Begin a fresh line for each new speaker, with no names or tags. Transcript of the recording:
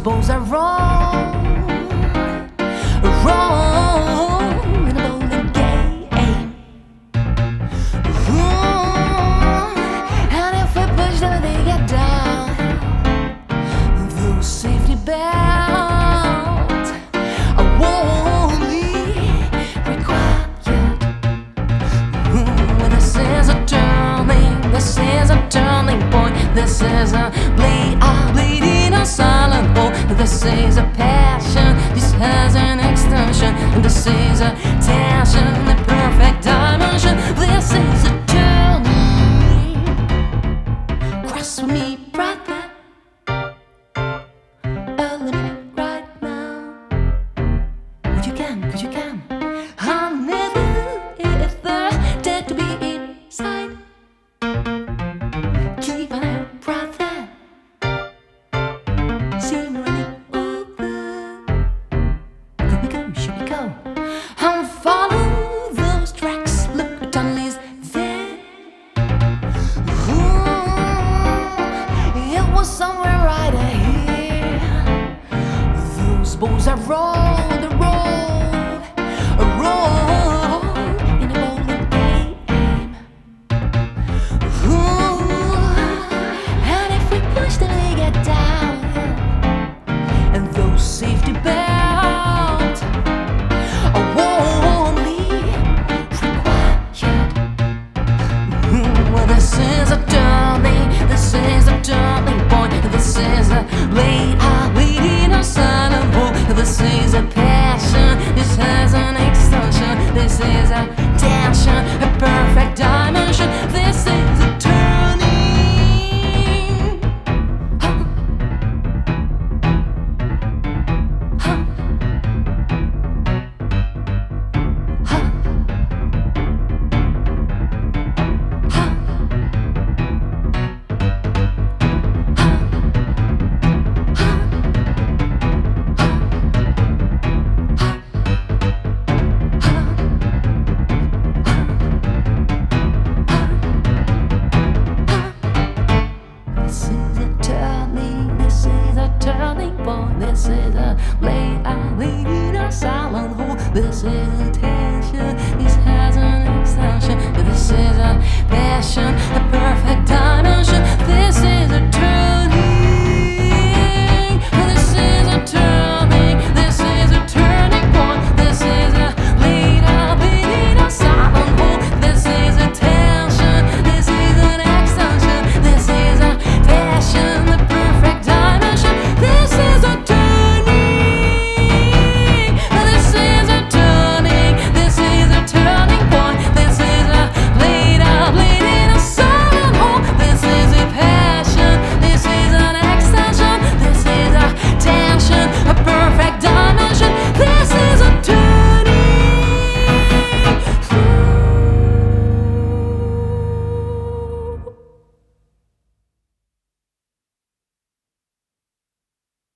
boys are wrong, wrong in a bowling game. And if we push them, they get down. Those safety belts are only required. This is a turning, this is a turning point. This is a bleeding a silent hole. This is a passion, this has an extension. And this is a tension, a perfect dimension. This is a turning. Cross with me, brother. Eliminate right now. Could you can, could you can. I never if the dead to be inside. Keep an eye, brother. See me running over. Could we go? Should we go? And follow those tracks. Look, the tunnel is there. Ooh, it was somewhere right here. Those boys are wrong.